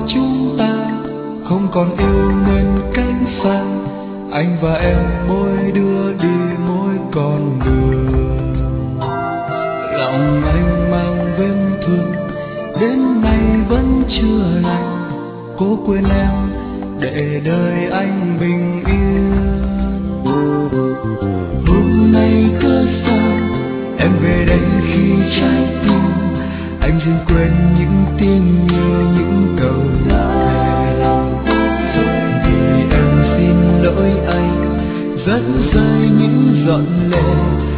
chúng ta không còn yêu nên cách xa. Anh và em mỗi đứa đi mỗi con đường. Lòng anh mang vết thương đến nay vẫn chưa lành. Cố quên em để đời anh bình yên. Hôm nay cớ sao em về đây khi trái tim anh dừng quên những tin như những câu thề. Vì em xin lỗi anh rất rơi những giọt lệ